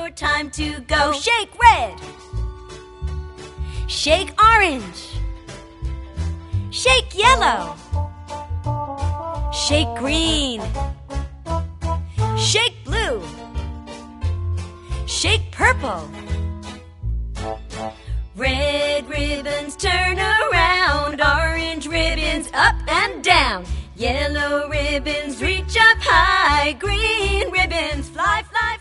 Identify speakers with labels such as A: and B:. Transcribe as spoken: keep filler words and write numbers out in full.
A: your time to go. Shake red. Shake orange. Shake yellow. Shake green. Shake blue. Shake purple. Red ribbons turn around, orange ribbons up and down, yellow ribbons reach up high, green ribbons fly, fly,